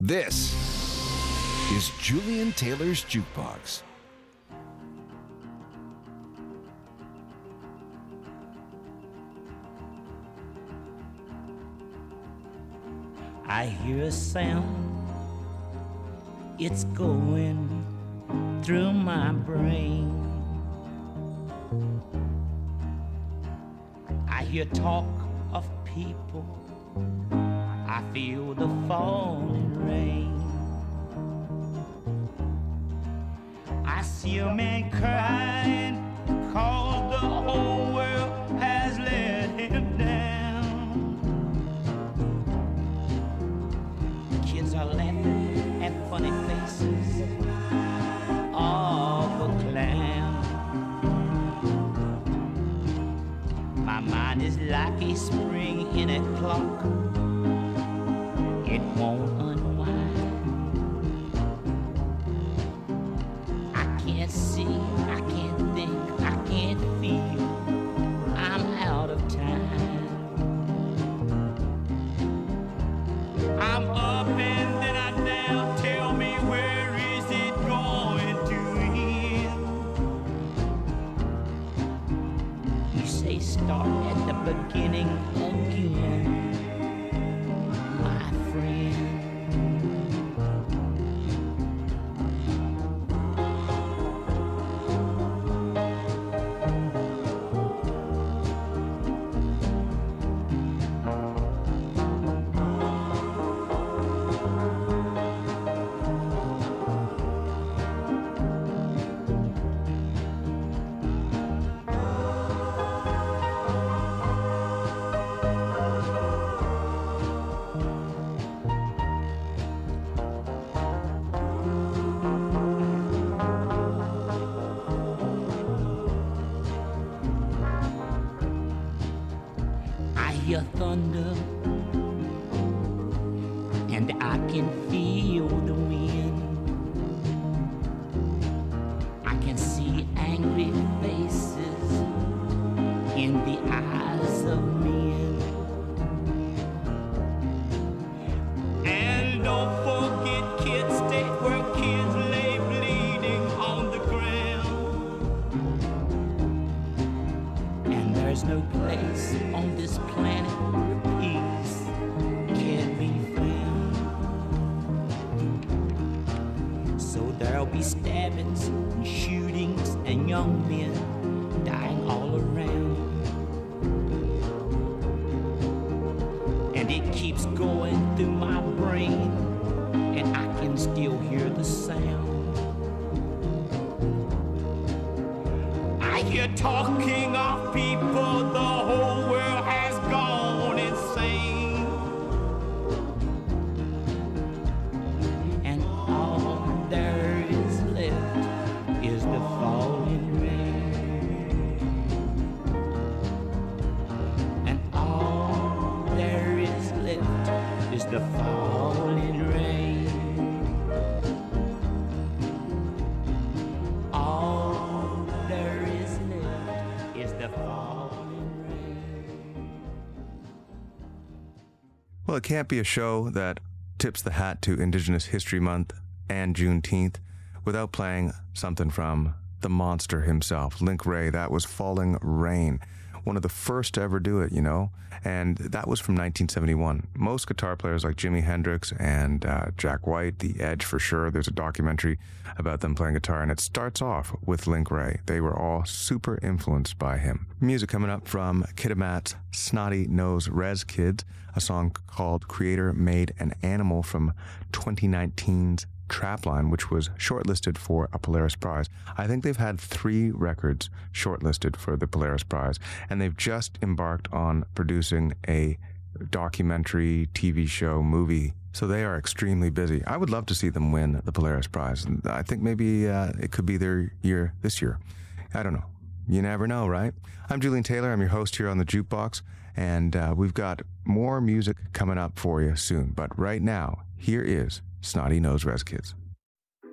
This is Julian Taylor's Jukebox. I hear a sound, it's going through my brain. I hear talk of people, I feel the falling rain. I see a man crying, 'cause the whole world has let him down. Kids are laughing at funny faces of a clown. My mind is like a spring in a clock, it won't unwind. I can't see, I can't think, I can't feel, I'm out of time. I'm up and then I'm down, tell me where is it going to end? You say start at the beginning again, my friend. I hear thunder and I can feel the wind. I can see angry faces in the eyes of men. And don't forget Kids State, where kids lay bleeding on the ground. And there's no place on this planet where peace can be found. So there'll be stabbings and shootings and young men dying all around. And it keeps going through my brain, and I can still hear the sound. I hear talking of people, the whole world has gone insane. And all there is left is the falling rain. And all there is left is the falling rain. All there is left is the falling rain. Well, it can't be a show that tips the hat to Indigenous History Month and Juneteenth without playing something from the monster himself, Link Wray. That was Falling Rain, one of the first to ever do it, you know, and that was from 1971. Most guitar players like Jimi Hendrix and Jack White, The Edge for sure, there's a documentary about them playing guitar, and it starts off with Link Wray. They were all super influenced by him. Music coming up from Kitimat's Snotty Nose Rez Kids, a song called Creator Made an Animal from 2019's Trapline, which was shortlisted for a Polaris Prize. I think they've had 3 records shortlisted for the Polaris Prize, and they've just embarked on producing a documentary, TV show, movie. So they are extremely busy. I would love to see them win the Polaris Prize. I think maybe it could be their year this year. I don't know. You never know, right? I'm Julian Taylor. I'm your host here on the Jukebox, and we've got more music coming up for you soon. But right now, here is Snotty Nose Rez Kids.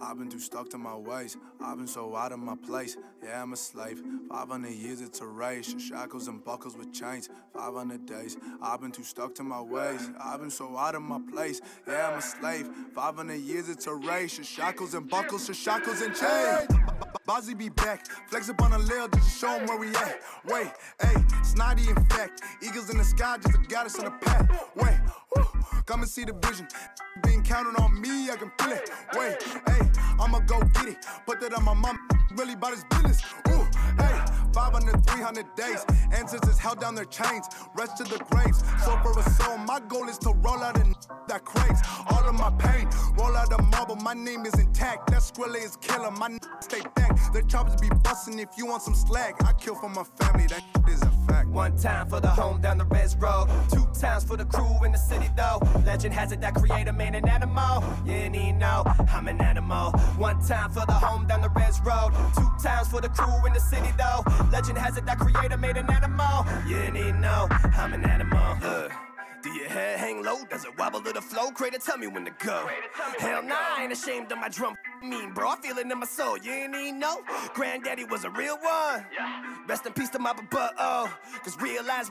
I've been too stuck to my ways. I've been so out of my place. Yeah, I'm a slave. 500 years it's a race. Shackles and buckles with chains. 500 days. I've been too stuck to my ways. I've been so out of my place. Yeah, I'm a slave. 500 years it's a race. Shackles and buckles, shackles and chains. Bozzy be back. Flex up on a lil just to show him where we at. Wait, hey, snotty in fact. Eagles in the sky just to got us on the path. Wait, woo, come and see the vision. Being counted on me, I can feel it. Wait, hey, I'ma go get it. Put that on my mom, really about his business. Ooh, hey, 500, 300 days. Ancestors held down their chains. Rest to the graves. So for a soul, my goal is to roll out and that craves all of my pain. Roll out the marble, my name is intact. That Skrilla is killer, my stay back. Their choppers be bustin' if you want some slag. I kill for my family, that is a fact. One time for the home down the res road. 2 times for the crew in the city though. Legend has it that creator made an animal. You ain't know, I'm an animal. 1 time for the home down the res road. 2 times for the crew in the city though. Legend has it that creator made an animal. You ain't know, I'm an animal. Do your head hang low? Does it wobble to the flow? Crater, tell me when to go. Hell nah, I ain't ashamed of my drum. Mean, bro, I feel it in my soul. You ain't even know. Granddaddy was a real one. Rest in peace to my oh. Cause realize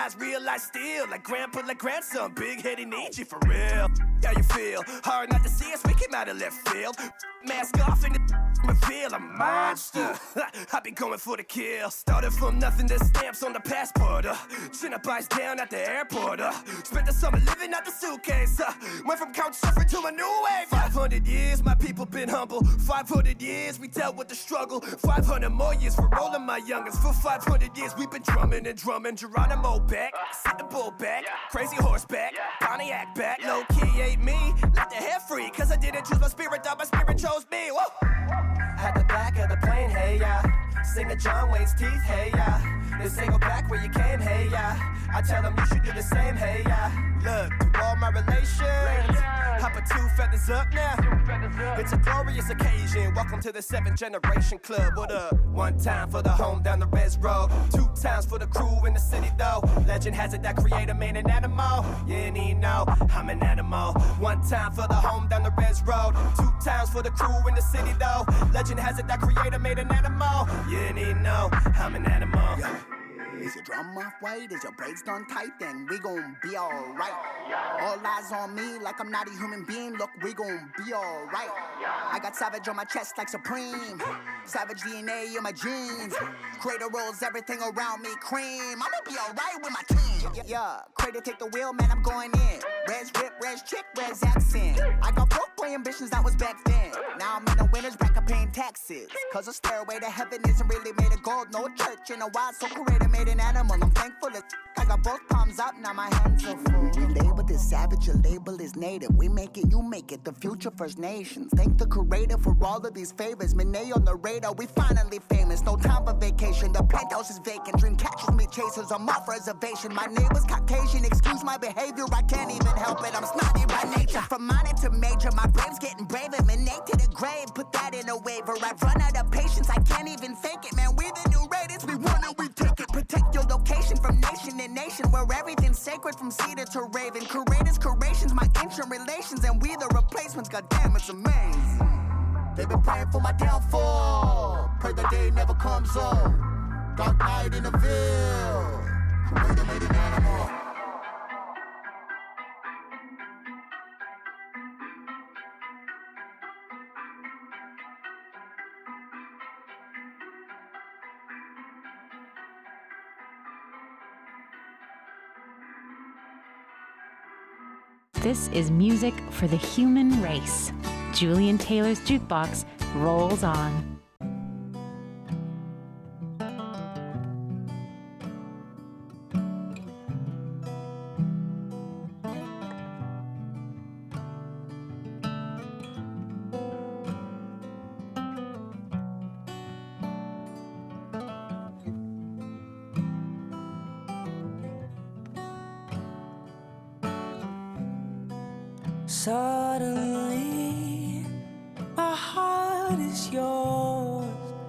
still. Like grandpa, like grandson. Big headed need you for real. How you feel? Hard not to see us, we came out of left field. Mask off and the reveal a monster. I be going for the kill. Started from nothing to stamps on the passport. Chin up, eyes down at the airport. Spent the summer living out the suitcase. Went from couch surfing to a new wave. 500 years, my people been humble. 500 years, we dealt with the struggle. 500 more years for rolling my youngest. For 500 years, we've been drumming and drumming. Geronimo back, set the bull back. Crazy horseback, Pontiac back. Low key ain't me, let the hair free. Cause I didn't choose my spirit, thought my spirit chose me. Whoa. At the back of the plane, hey yeah. Sing the John Wayne's teeth, hey yeah. They say go back where you came, hey yeah. I tell them you should do the same, hey yeah. Look, to all my relations, hop a 2 feathers up now. It's a glorious occasion. Welcome to the 7th generation club. What up? 1 time for the home down the res road. 2 times for the crew in the city though. Legend has it that creator made an animal. You ain't even know, I'm an animal. 1 time for the home down the res road. 2 times for the crew in the city though. Legend has it that creator made an animal. You ain't even know, I'm an animal. Is your drum off weight? Is your braids done tight? Then we gon' be alright. All eyes on me like I'm not a human being. Look, we gon' be alright. I got savage on my chest like Supreme. Savage DNA in my jeans. Crater rolls everything around me cream. I'ma be alright with my team. Yeah, Crater take the wheel, man, I'm going in. Res rip, res chick, res accent. I got broke boy ambitions, that was back then. Now I'm in the winner's bracket paying taxes. Cause a stairway to heaven isn't really made of gold. No church in a while, so Crater made an animal. I'm thankful as I got both palms up, now my hands are full. We label this savage, your label is native. We make it, you make it, the future First Nations. Thank the curator for all of these favors. Monet on the radar, we finally famous. No time for vacation, the penthouse is vacant. Dream catches me chasers, I'm off reservation. My neighbor's Caucasian, excuse my behavior, I can't even help it. I'm snotty by nature. From minor to major, my brave's getting braver. Monet to the grave, put that in a waiver. I've run out of patience, I can't even fake it, man. We the new raiders, we want it, we take it. Protect your location from nation to nation, where everything's sacred from cedar to raven. Curators, curations, my ancient relations, and we the replacements. Goddamn, it's amazing. They've been praying for my downfall. Pray the day never comes up. Dark night in the Ville. Creator made an animal. This is music for the human race. Julian Taylor's Jukebox rolls on. Suddenly, my heart is yours.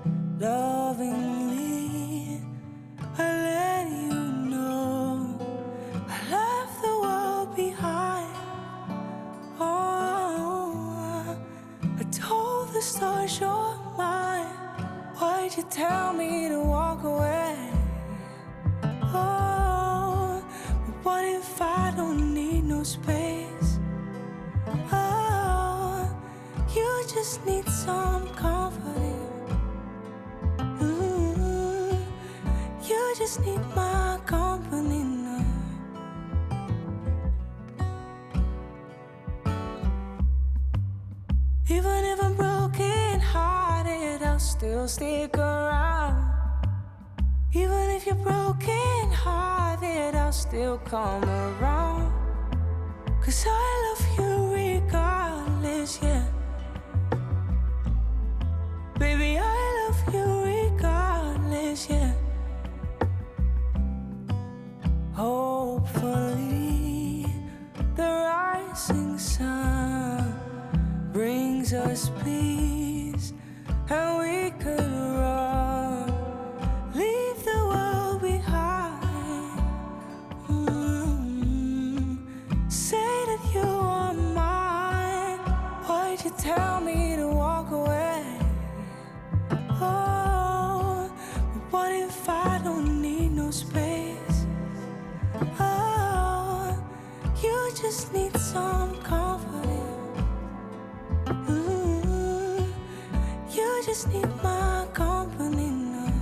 Lovingly, I let you know I left the world behind. Oh, I told the stars, you're mine. Why'd you tell me to walk away? Oh, but what if I don't need no space? Oh, you just need some comforting. You just need my company now. Even if I'm broken hearted, I'll still stick around. Even if you're broken hearted, I'll still come around. 'Cause I love you regardless, yeah. Baby, I love you regardless, yeah. Hopefully, the rising sun brings us peace, and we could run, leave the world behind. Say that you are mine. Why'd you tell me to walk away? Oh, but what if I don't need no space? Oh, you just need some comforting. You just need my company now.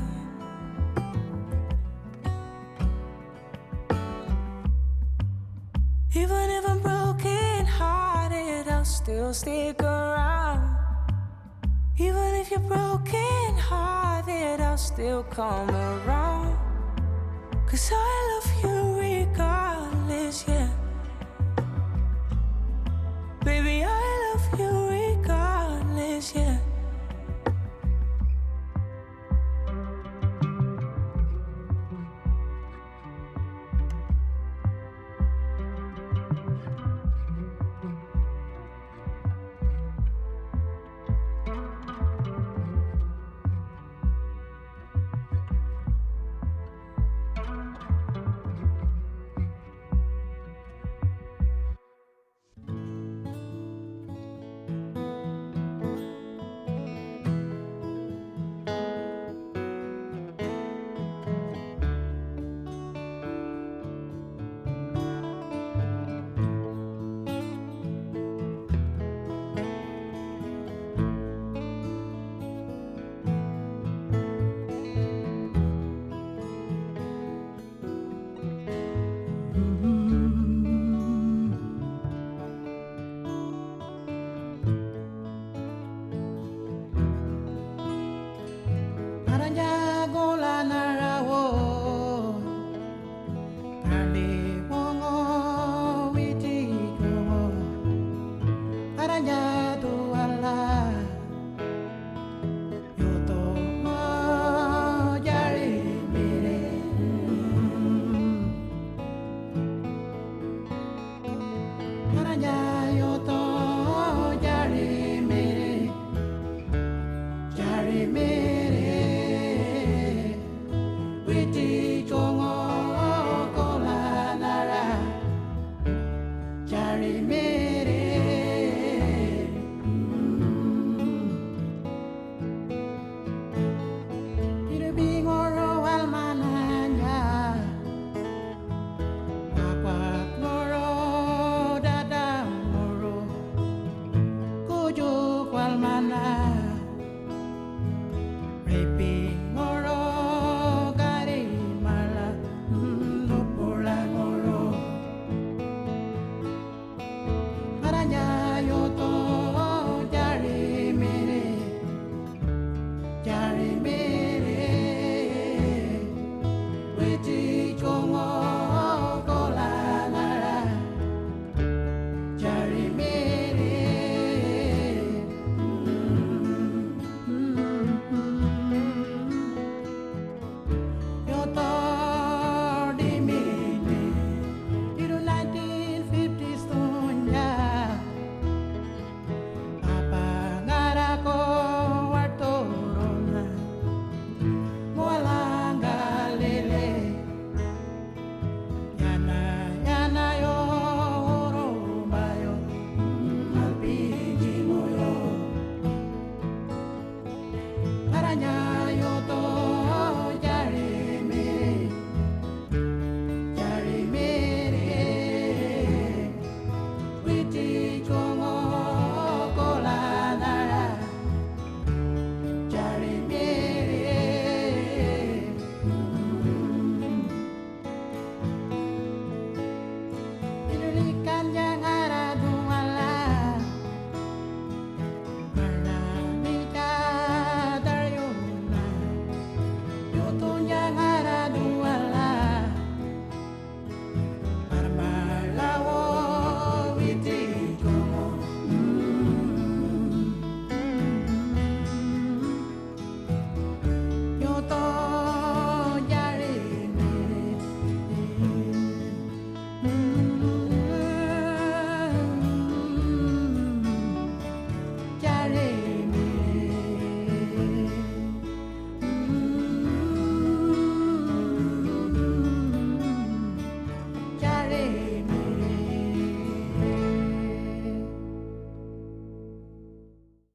Even if I'm broken hearted, I'll still stick around. Even if you're broken hearted, I'll still come around. 'Cause I love you regardless, yeah. Baby, I love you regardless, yeah.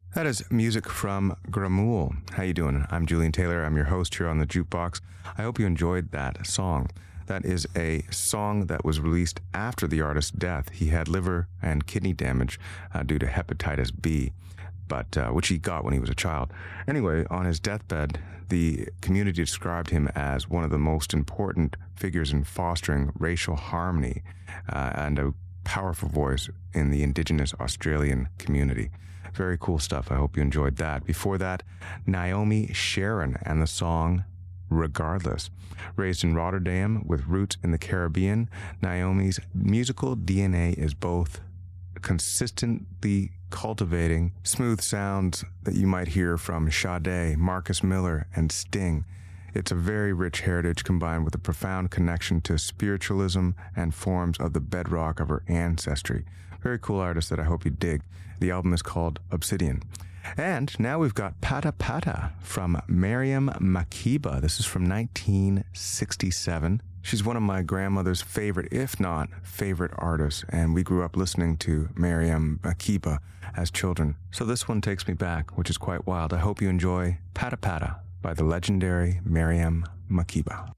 That is music from Gramool. How you doing? I'm Julian Taylor. I'm your host here on the Jukebox. I hope you enjoyed that song. That is a song that was released after the artist's death. He had liver and kidney damage due to hepatitis B, but which he got when he was a child. Anyway, on his deathbed, the community described him as one of the most important figures in fostering racial harmony and a powerful voice in the Indigenous Australian community. Very cool stuff. I hope you enjoyed that. Before that, Naomi Sharon and the song Regardless. Raised in Rotterdam with roots in the Caribbean, Naomi's musical DNA is both consistently cultivating smooth sounds that you might hear from Sade, Marcus Miller, and Sting. It's a very rich heritage combined with a profound connection to spiritualism and forms of the bedrock of her ancestry. Very cool artist that I hope you dig. The album is called Obsidian. And now we've got Pata Pata from Miriam Makeba. This is from 1967. She's one of my grandmother's favorite, if not favorite artists, and we grew up listening to Miriam Makeba as children. So this one takes me back, which is quite wild. I hope you enjoy Pata Pata by the legendary Miriam Makeba.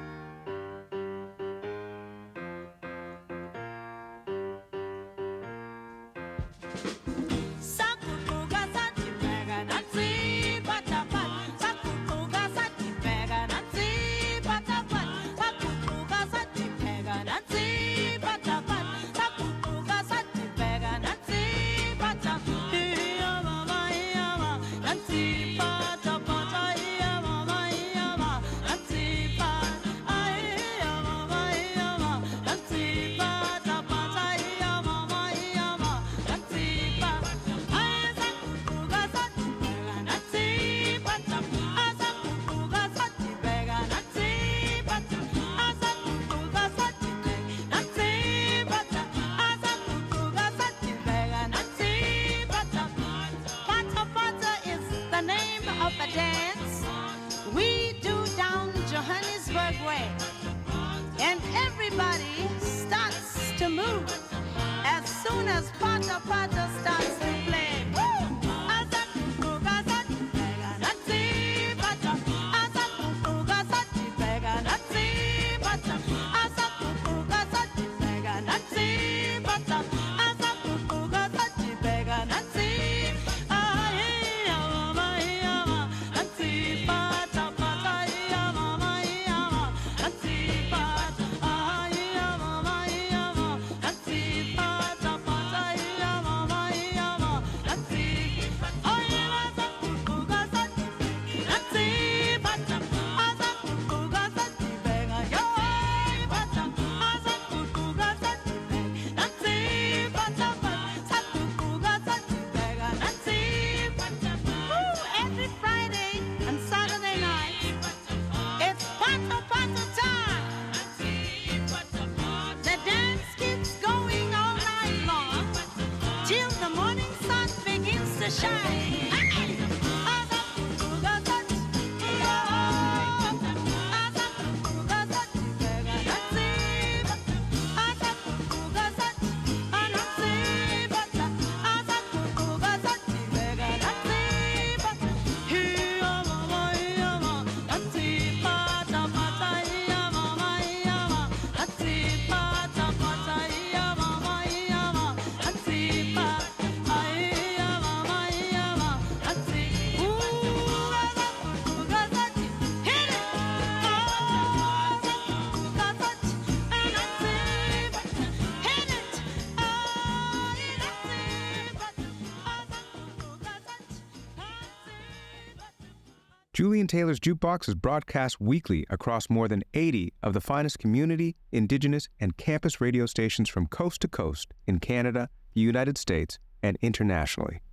Julian Taylor's Jukebox is broadcast weekly across more than 80 of the finest community, Indigenous, and campus radio stations from coast to coast in Canada, the United States, and internationally.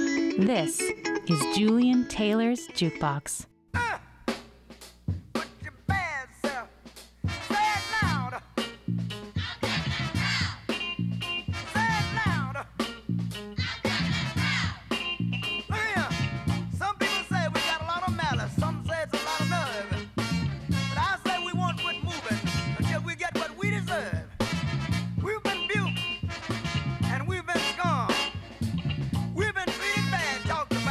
This is Julian Taylor's Jukebox. We've been scorned. We've been treated bad. Talk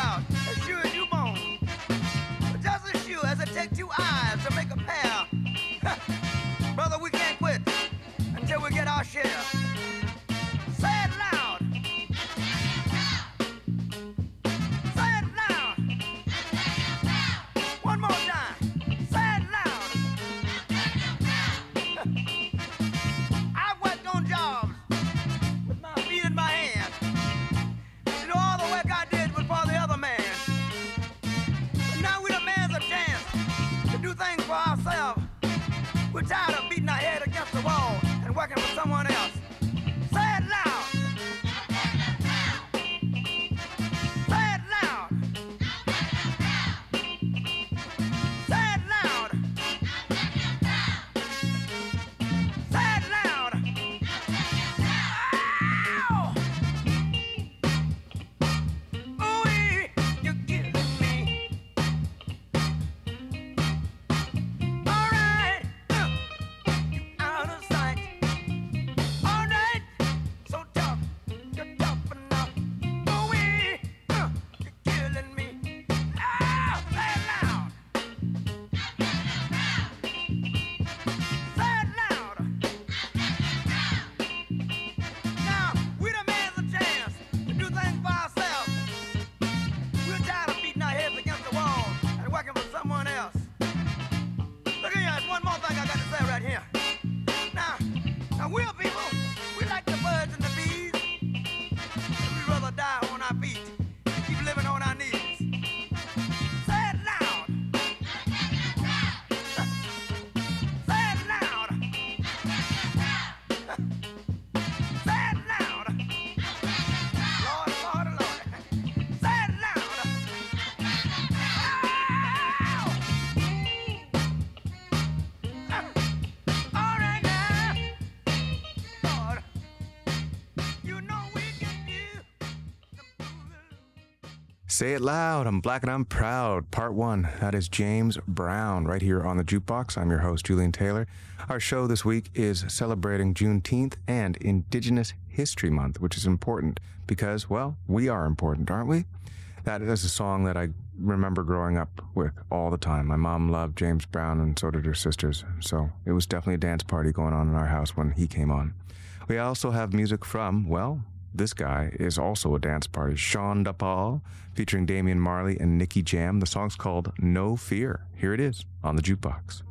Say It Loud, I'm Black and I'm Proud, Part 1. That is James Brown right here on the Jukebox. I'm your host, Julian Taylor. Our show this week is celebrating Juneteenth and Indigenous History Month, which is important because, well, we are important, aren't we? That is a song that I remember growing up with all the time. My mom loved James Brown and so did her sisters, so it was definitely a dance party going on in our house when he came on. We also have music from, well, this guy is also a dance party, Sean DaPaul, featuring Damian Marley and Nicky Jam. The song's called No Fear. Here it is on the Jukebox.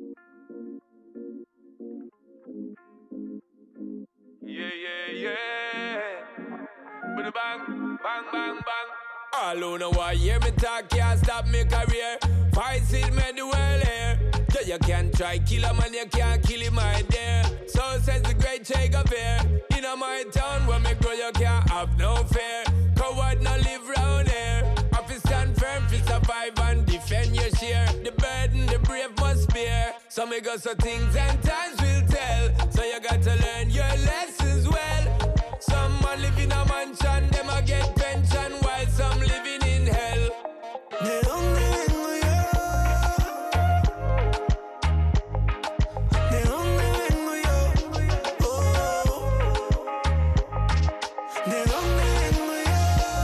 Yeah. Bang, bang, bang, bang. All who know why hear me talk can't stop me career. Fight it, me the world here. So you can try kill a man, you can't kill him, my dear. So says the great Che Guevara. In my town where me grow, you can't have no fear. Coward no live round here. If you stand firm, to survive and defend your share. The burden, the brave must bear. So me go so things and times will tell. So you got to learn your lessons well. Some man live in a mansion, them a get pension, while some living in hell. ¿De dónde vengo yo? ¿De dónde vengo yo? Oh. ¿De dónde vengo yo?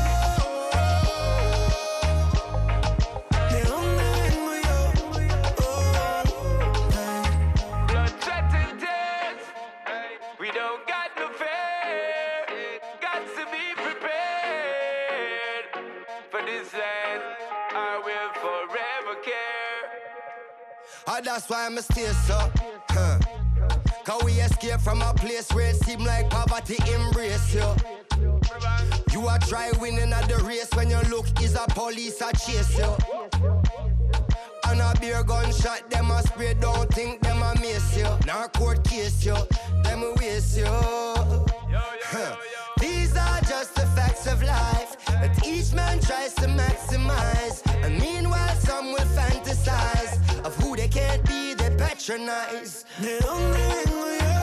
¿De dónde vengo yo? Oh. Blood, sweat and tears. We don't got no fear. Got to be prepared for this land. I will forever care. That's why I'm stay so. Cause we escape from a place where it seem like poverty embrace you. You are try winning at the race when your look is a police a chase you. And a beer gunshot, them a spray, don't think them a miss you. Now court case you, them a waste you. These are just the facts of life that each man tries to maximize. And meanwhile some will fantasize of who they can't be, they patronize. ¿De dónde vengo yo?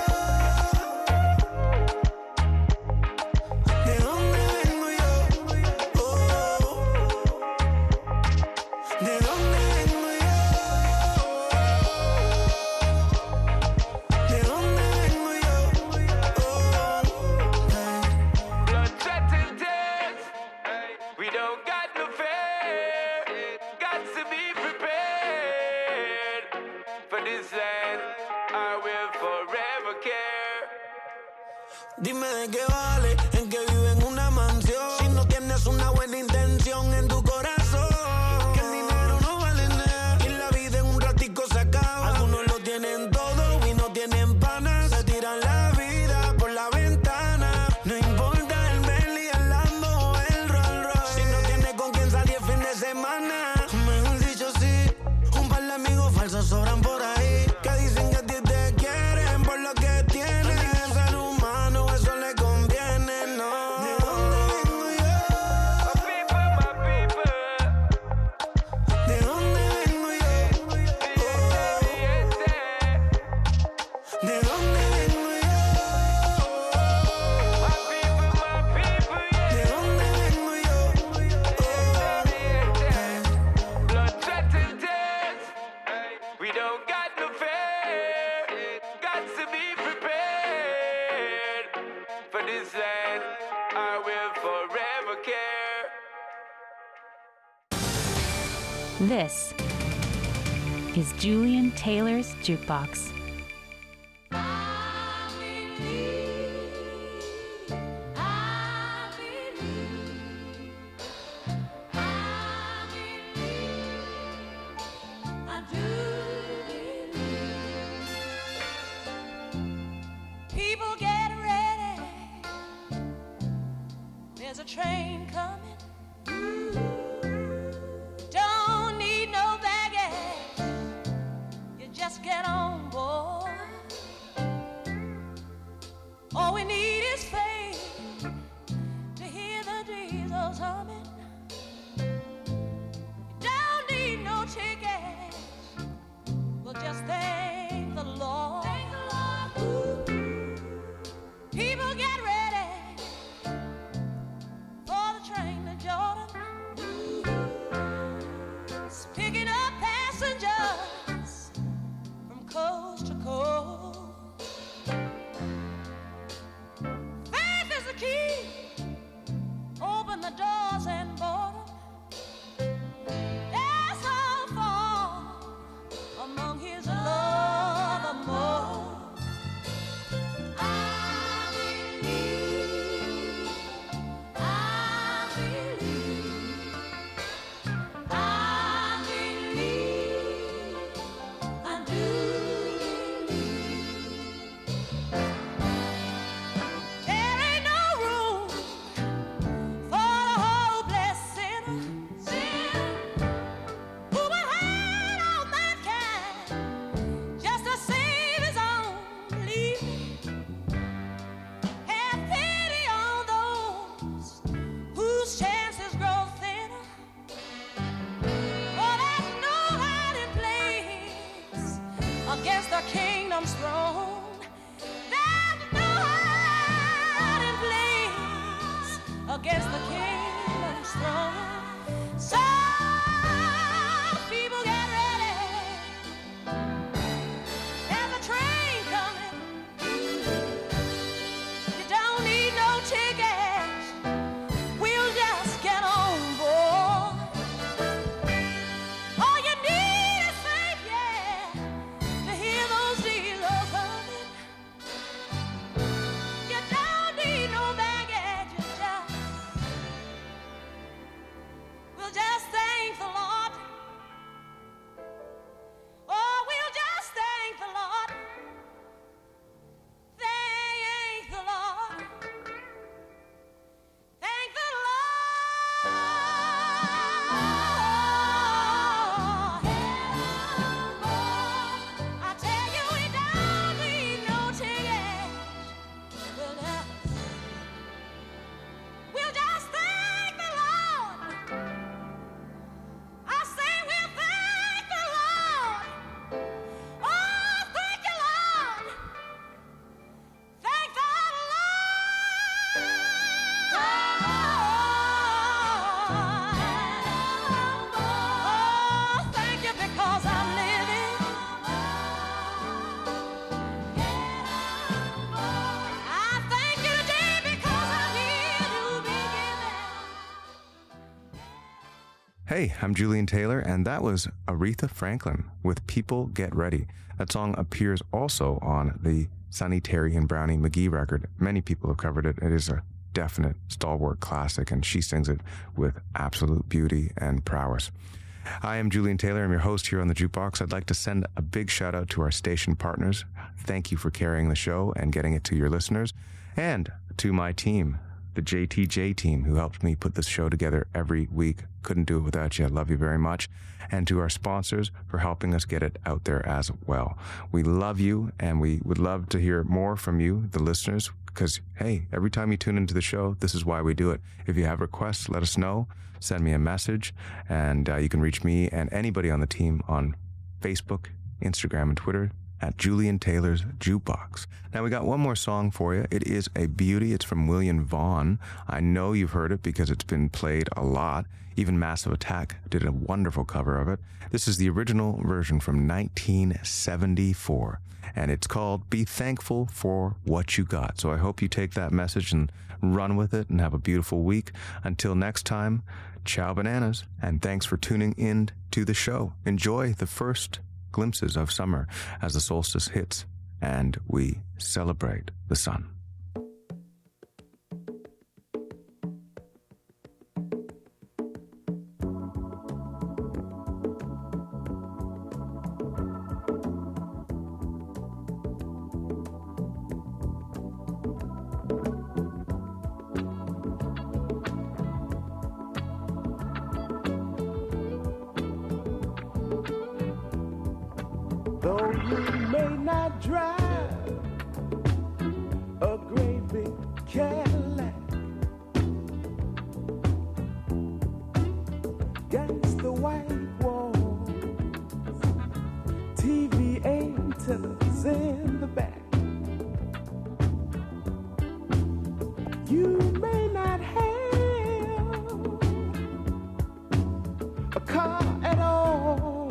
¿De dónde vengo yo? Oh. ¿De dónde vengo yo? ¿De dónde vengo yo? Oh. Blood, sweat and tears. We don't got no fear. Got to be prepared for this land. I will forever care. Dime de qué vale, en que vive en una mansión. Si no tienes una buena intención en tu corazón, que el dinero no vale nada y la vida en un ratico se acaba. Algunos lo tienen todo y no tienen panas. Se tiran la vida por la ventana. No importa el Bentley, el Lambo o el Rolls Royce. Si no tienes con quién salir el fin de semana, mejor dicho sí, un par de amigos falsos sobran por ahí, que dicen que a ti te quieren por lo que tienes. Al ser humano eso le conviene, no. ¿De dónde vengo yo? My people. ¿De dónde vengo yo? Oh. ¿De dónde vengo yo? My people, ¿De dónde vengo yo? Blood, sweat and tears. We don't got no fear. Got to be prepared for this land. I will forever care. This is Julian Taylor's Jukebox. People get ready. There's a train coming. Don't need no baggage. You just get on board. All we need is faith to hear the diesels humming. You don't need no tickets. We'll just thank the Lord. People get ready for the train to jump. against the kingdom's throne. There's no hiding place against the kingdom's throne. So people get ready. There's a train coming. You don't need no ticket. We'll just get on board. All you need is faith, yeah, to hear those dealers humming. You don't need no baggage. We'll just thank the Lord. Oh, we'll just thank the Lord. Thank the Lord. Thank the Lord. I tell you, we don't need no ticket. We'll just thank the Lord. I say we'll thank the Lord. Oh, thank you, Lord. Thank the Lord. Oh, thank you because I'm living. I thank you today because I'm here to be given. Hey, I'm Julian Taylor, and that was Aretha Franklin with People Get Ready. That song appears also on the Sonny Terry and Brownie McGee record. Many people have covered it. It is a definite stalwart classic, and she sings it with absolute beauty and prowess. I am Julian Taylor. I'm your host here on the Jukebox. I'd like to send a big shout out to our station partners. Thank you for carrying the show and getting it to your listeners, and to my team, the JTJ team, who helped me put this show together every week. Couldn't do it without you. I love you very much. And to our sponsors for helping us get it out there as well. We love you, and we would love to hear more from you, the listeners, because, hey, every time you tune into the show, this is why we do it. If you have requests, let us know. Send me a message, and you can reach me and anybody on the team on Facebook, Instagram, and Twitter at Julian Taylor's Jukebox. Now, we got one more song for you. It is a beauty. It's from William Vaughn. I know you've heard it because it's been played a lot. Even Massive Attack did a wonderful cover of it. This is the original version from 1974, and it's called Be Thankful for What You Got. So I hope you take that message and run with it and have a beautiful week. Until next time, ciao bananas, and thanks for tuning in to the show. Enjoy the first glimpses of summer as the solstice hits and we celebrate the sun. Though you may not drive a great big Cadillac, against the white walls, TV antennas in the back. You may not have a car at all,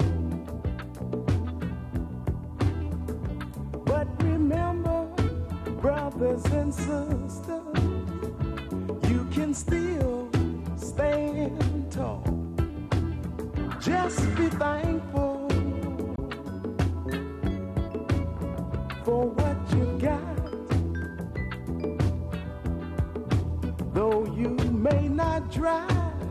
but remember, brothers and sisters, you can still stand tall. Just be thankful for what you got. Though you may not drive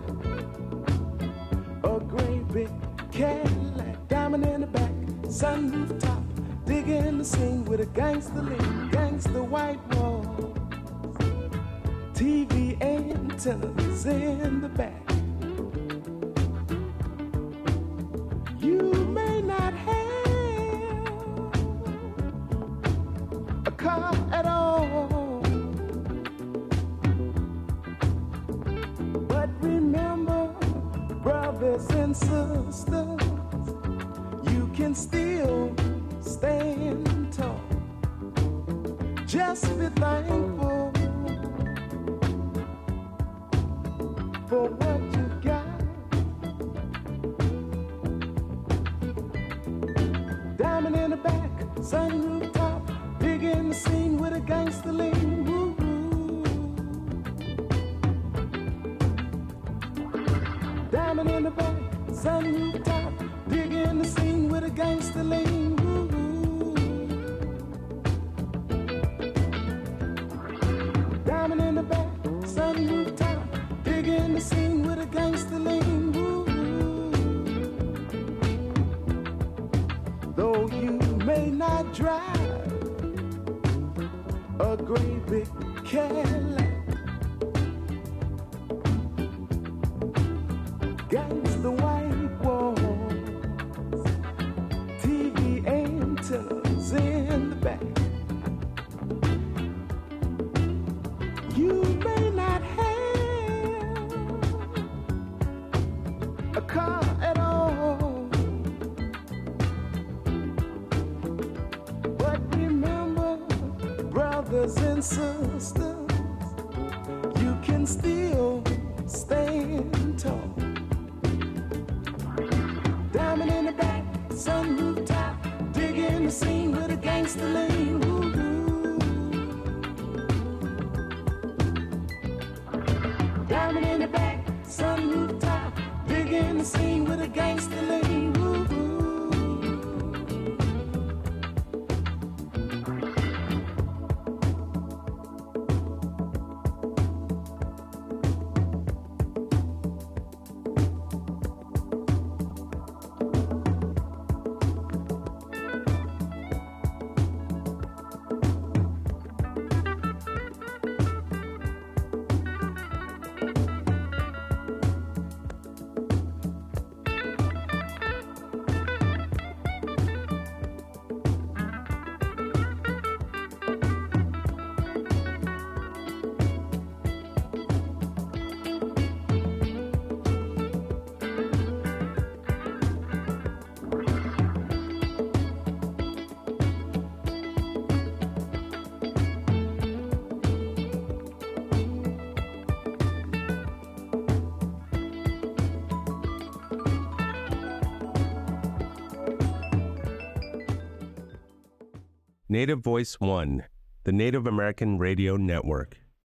a great big Cadillac, diamond in the back, sunroof top, digging the scene with a gangster lean, gangster white wall, TV antennas in the back. You may not have a car at all, but remember, brothers and sisters, you can still stand tall. Just be thankful for what you got. Diamond in the back, sunroof top, big in the scene with a gangster lean. Woo-hoo. Diamond in the back, sunroof top, big in the scene with a gangster lean. Woo-hoo. Diamond in the back, sunroof top, big in the scene with a gangster lean. Woo-hoo. Though you may not drive a great big Cadillac, gangsta white walls, TV antennas in the back. You may not have a car at all, but remember, brothers and sisters, you can still stand tall. Diamond in the back, sunroof top, dig in the scene with a gangster lean. Woo-hoo. Diamond in the back, sunroof top, dig in the scene with a gangster lean. Woo-hoo. Native Voice One, the Native American Radio Network.